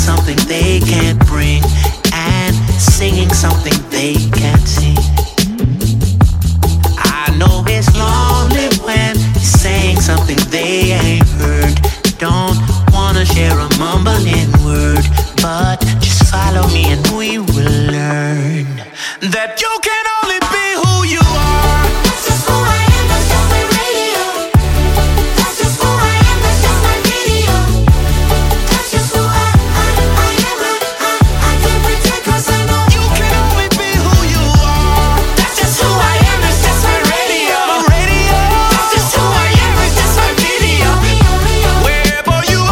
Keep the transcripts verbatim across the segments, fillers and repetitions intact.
something they can't bring, and singing something they can't sing. I know it's lonely when you're saying something they ain't heard. Don't wanna share a mumbling word, but just follow me and we will learn that you can only be who you are. That's just who I am, that's just my radio. That's just who I am, that's just my video. That's just who I, I, I am, I, I, I can't pretend cause I know you can only be who you are. That's just who I am, it's just my radio. Radio. That's just who I am, it's just my video. Wherever you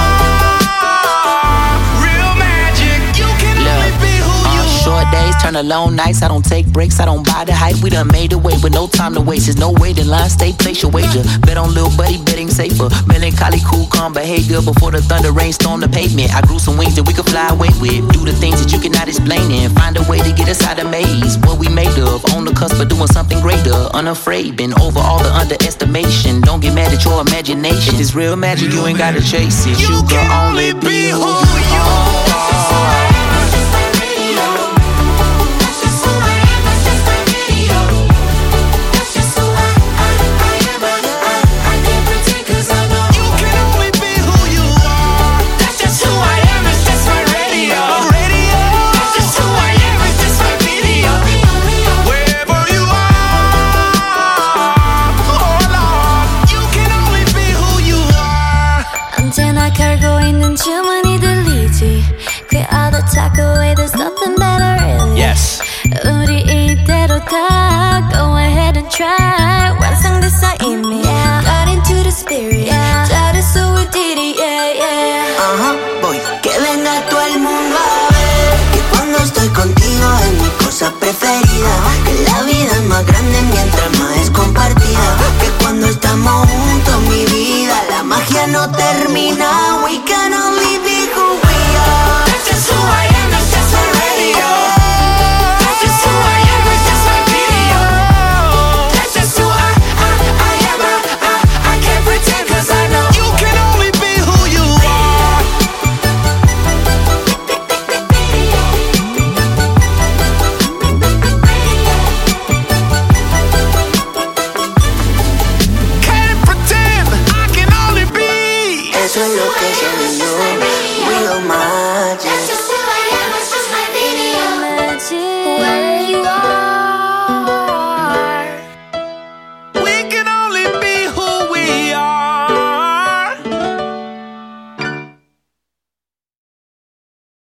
are, real magic. You can only be who you are. Short days turn to long nights. I don't take breaks, I don't buy the hype. We done made a way with no time to waste. There's no waiting line, stay, place your wager. Bet on little buddy, betting safer. Melancholy, cool, calm behavior. Before the thunder rain storm the pavement, I grew some wings that we could fly away with. Do the things that you cannot explain and find a way to get us out the maze. What we made of, on the cusp of doing something greater. Unafraid, been over all the underestimation. Don't get mad at your imagination. If it's real magic, you ain't gotta chase it. You can only be who you are. 언제나 걸고 있는 주문이 들리지. We are the takeaway, there's nothing better really. Yes. 우리 이대로 다 go ahead and try. 완성됐어 이미.